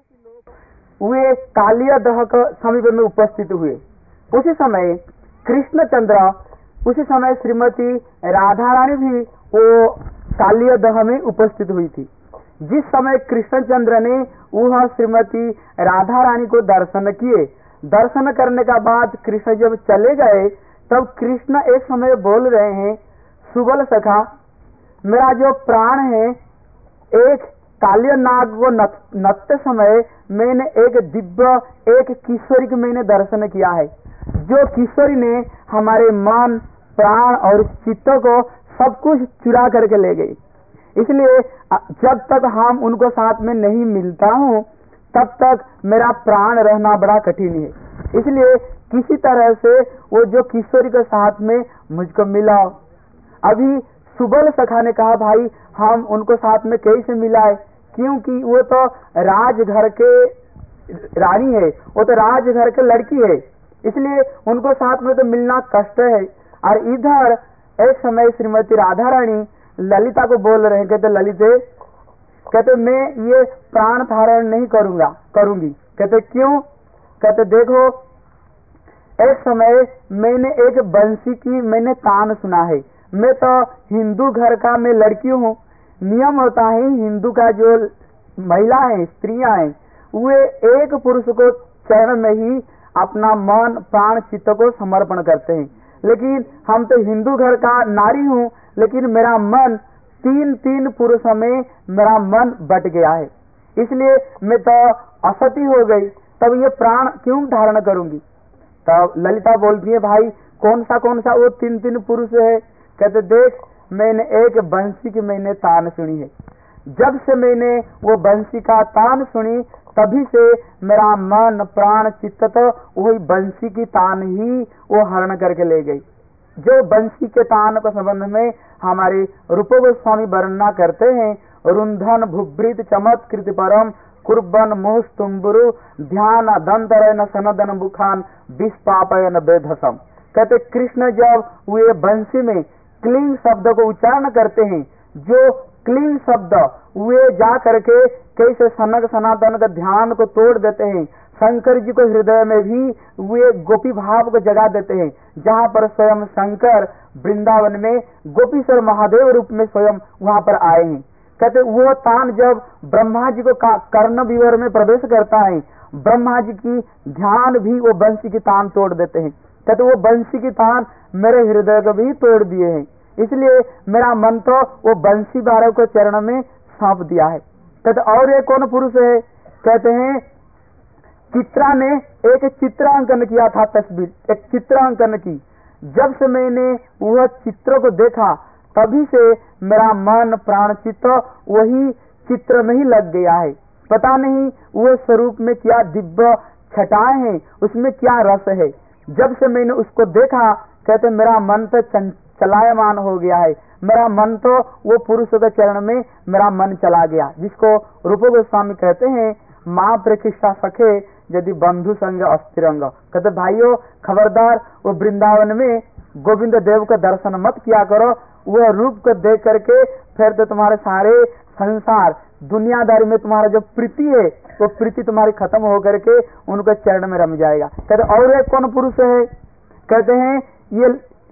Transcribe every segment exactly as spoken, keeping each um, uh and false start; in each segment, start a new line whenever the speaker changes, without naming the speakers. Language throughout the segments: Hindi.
वे कालिया दह के समीप में उपस्थित हुए। उसी समय कृष्णचंद्र, उसी समय श्रीमती राधा रानी भी वो कालिया दह में उपस्थित हुई थी। जिस समय कृष्णचंद्र ने वह श्रीमती राधा रानी को दर्शन किए, दर्शन करने का बाद कृष्ण जब चले गए, तब कृष्ण एक समय बोल रहे हैं, सुबल सखा, मेरा जो प्राण है, एक कालिया नाग को नत्ते समय मैंने एक दिव्य एक किशोरी को मैंने दर्शन किया है, जो किशोरी ने हमारे मन, प्राण और चित्त को सब कुछ चुरा करके ले गई। इसलिए जब तक हम उनको साथ में नहीं मिलता हूँ, तब तक मेरा प्राण रहना बड़ा कठिन है। इसलिए किसी तरह से वो जो किशोरी के साथ में मुझको मिलाओ। अभी सुबल सखा ने कहा, भाई हम उनको साथ में कैसे मिलाए, क्योंकि वो तो राजघर के रानी है, वो तो राजघर के लड़की है, इसलिए उनको साथ में तो मिलना कष्ट है। और इधर एक समय श्रीमती राधा रानी ललिता को बोल रहे हैं, कहते ललिते, कहते मैं ये प्राण धारण नहीं करूंगा करूंगी। कहते क्यों? कहते देखो, एक समय मैंने एक बंसी की मैंने तान सुना है। मैं तो हिंदू घर का मैं लड़की हूँ। नियम होता है हिंदू का, जो महिला है, स्त्रियां हैं, वे एक पुरुष को चरण में ही अपना मन, प्राण, चित्त को समर्पण करते हैं। लेकिन हम तो हिंदू घर का नारी हूँ, लेकिन मेरा मन तीन तीन पुरुषों में मेरा मन बट गया है, इसलिए मैं तो असती हो गई, तब ये प्राण क्यों धारण करूंगी। तब ललिता बोलती है, भाई कौन सा कौन सा वो तीन तीन पुरुष है। कहते देख, मैंने एक बंसी की मैंने तान सुनी है। जब से मैंने वो बंसी का तान सुनी, तभी से मेरा मन, प्राण, चित्त तो वही बंसी की तान ही वो हरण करके ले गई। जो बंसी के तान के संबंध में हमारे रूप गोस्वामी वर्णना करते हैं, रुंधन भुभृत चमत्कृत परम कुर्बन मोह तुम्बुरु ध्यान दंतरन सनदन मुखान विस्पापयन बेधसम। कहते कृष्ण जब वे बंसी में क्लीन शब्द को उच्चारण करते हैं, जो क्लीन शब्द वे जा करके कैसे सनक सनातन का ध्यान को तोड़ देते हैं। शंकर जी को हृदय में भी वे गोपी भाव को जगा देते हैं, जहाँ पर स्वयं शंकर वृंदावन में गोपीश्वर महादेव रूप में स्वयं वहाँ पर आए हैं। कहते वो तान जब ब्रह्मा जी को कर्ण विवर में प्रवेश करता है, ब्रह्मा जी की ध्यान भी वो बंसी की तान तोड़ देते हैं। कहते वो बंसी की तान मेरे हृदय को भी तोड़ दिए हैं, इसलिए मेरा मन तो वो बंसी बारह को चरण में सौंप दिया है। कहते और एक कौन पुरुष है? कहते हैं चित्रा ने एक चित्रांकन किया था, तस्वीर एक चित्रांकन की। जब से मैंने वह चित्र को देखा, तभी से मेरा मन, प्राण, चित्त वही चित्र में ही लग गया है। पता नहीं वो स्वरूप में क्या दिव्य छटाएं हैं, उसमें क्या रस है। जब से मैंने उसको देखा, कहते मेरा मन तो चलायमान हो गया है, मेरा मन तो वो पुरुष के चरण में मेरा मन चला गया, जिसको रूप गोस्वामी कहते हैं माँ प्रकृष्टा सखे यदि बंधु संग अस्थिरंग। कहते भाइयों खबरदार, वो वृंदावन में गोविंद देव का दर्शन मत किया करो। वह रूप को देख करके फिर तो तुम्हारे सारे संसार दुनियादारी में तुम्हारा जो प्रीति है, वो प्रीति तुम्हारी खत्म हो करके उनके चरण में रम जाएगा। कहते और एक कौन पुरुष है? कहते हैं ये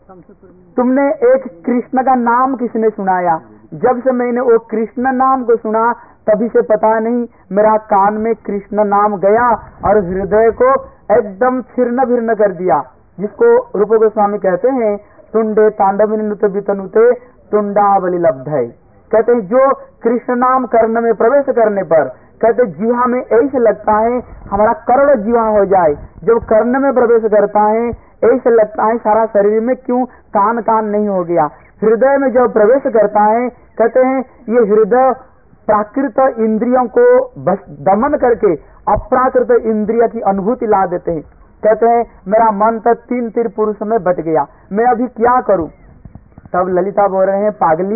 तुमने एक कृष्ण का नाम किसने सुनाया? जब से मैंने वो कृष्ण नाम को सुना, तभी से पता नहीं मेरा कान में कृष्ण नाम गया और हृदय को एकदम छिन्न भिन्न कर दिया, जिसको रूप गोस्वामी कहते हैं तुंडे तांडविनुते वितनुते तुंडावली लब्ध है। कहते हैं जो कृष्ण नाम कर्ण में प्रवेश करने पर, कहते जीवा में ऐसे लगता है हमारा करोड़ जीवा हो जाए। जब कर्ण में प्रवेश करता है, ऐसे लगता है सारा शरीर में क्यों कान कान नहीं हो गया। हृदय में जब प्रवेश करता है, कहते हैं ये हृदय प्राकृत इंद्रियों को दमन करके अप्राकृत इंद्रिय की अनुभूति ला देते हैं। कहते हैं मेरा मन तो तीन तीन पुरुष में बट गया, मैं अभी क्या करूं। तब ललिता बोल रहे हैं पागली,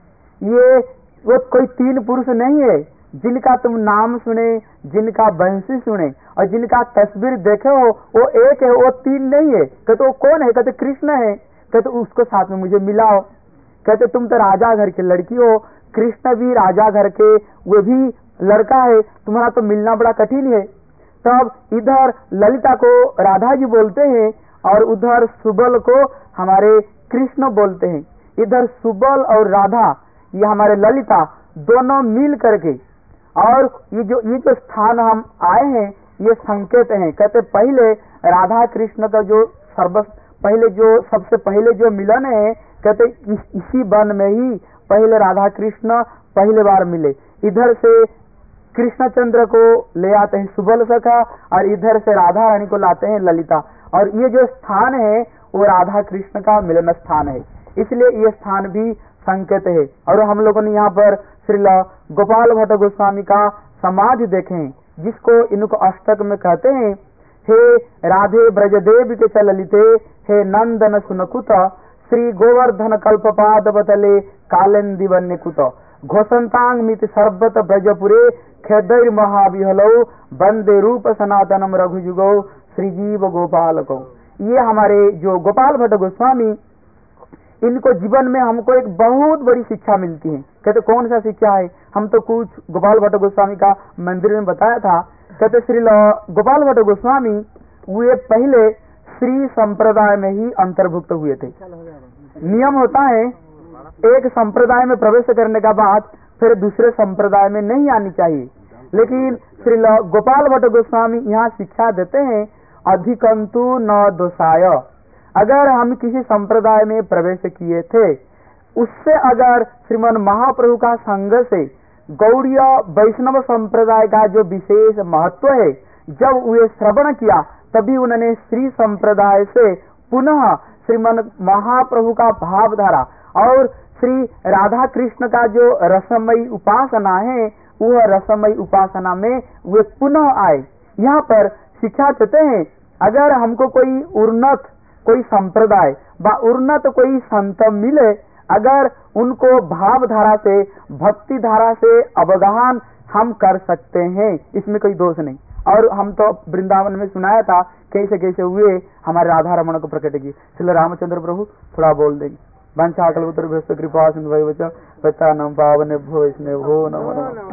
ये वो कोई तीन पुरुष नहीं है जिनका तुम नाम सुने, जिनका बंसी सुने और जिनका तस्वीर देखे हो, वो एक है, वो तीन नहीं है। कहते वो कौन है? कहते कृष्ण है। कहते उसको साथ में मुझे मिलाओ। कहते तुम तो राजा घर की लड़की हो, कृष्ण भी राजा घर के, वो भी लड़का है, तुम्हारा तो मिलना बड़ा कठिन है। तब इधर ललिता को राधा जी बोलते हैं और उधर सुबल को हमारे कृष्ण बोलते हैं। इधर सुबल और राधा, ये हमारे ललिता, दोनों मिल करके, और ये जो ये जो स्थान हम आए हैं ये संकेत हैं। कहते पहले राधा कृष्ण का जो सर्व पहले जो सबसे पहले जो मिलन है, कहते इस, इसी वन में ही पहले राधा कृष्ण पहले बार मिले। इधर से कृष्णचंद्र को ले आते हैं सुबल सखा और इधर से राधा रानी को लाते हैं ललिता, और ये जो स्थान है वो राधा कृष्ण का मिलन स्थान है, इसलिए ये स्थान भी संकेत है। और हम लोगों ने यहाँ पर श्रील गोपाल भट्ट गोस्वामी का समाधि देखे, जिसको इनको अष्टक में कहते हैं, हे राधे ब्रजदेव के चललिते, हे नंदन सुनकुत, श्री गोवर्धन कल्पपाद बतले कालेंदी वन्य कुत, घोषंतांग मित सर्वत ब्रजपुरे, खेदैर महाविहलौ, वंदे रूप सनातनम रघुजुगौ, श्रीजीव गोपाल को। ये हमारे जो गोपाल भट्ट गोस्वामी, इनको जीवन में हमको एक बहुत बड़ी शिक्षा मिलती है। कहते कौन सा शिक्षा है? हम तो कुछ गोपाल भट्ट गोस्वामी का मंदिर में बताया था। कहते श्री गोपाल भट्ट गोस्वामी वे पहले श्री संप्रदाय में ही अंतर्भुक्त हुए थे। नियम होता है एक संप्रदाय में प्रवेश करने का बाद फिर दूसरे संप्रदाय में नहीं आनी चाहिए, लेकिन श्री गोपाल भट्ट गोस्वामी यहाँ शिक्षा देते हैं, अधिकंतु न दोषाय। अगर हम किसी संप्रदाय में प्रवेश किए थे, उससे अगर श्रीमन महाप्रभु का संग से गौड़ीय वैष्णव संप्रदाय का जो विशेष महत्व है, जब वे श्रवण किया तभी उन्होंने श्री संप्रदाय से पुनः श्रीमन महाप्रभु का भावधारा और श्री राधा कृष्ण का जो रसमयी उपासना है, वह रसमयी उपासना में वे पुनः आए। यहाँ पर शिक्षा देते हैं, अगर हमको कोई उन्नत कोई संप्रदाय व उन्नत कोई संत मिले, अगर उनको भाव धारा से भक्ति धारा से अवगाहन हम कर सकते हैं, इसमें कोई दोष नहीं। और हम तो वृंदावन में सुनाया था कैसे कैसे हुए हमारे राधा रमण को प्रकट की। श्री रामचंद्र प्रभु थोड़ा बोल देंगे। वंशाकल्पतरुभ्यश्च कृपा सिंधु भैवच पतितानां पावनेभ्यो वैष्णवेभ्यो नमो नमः।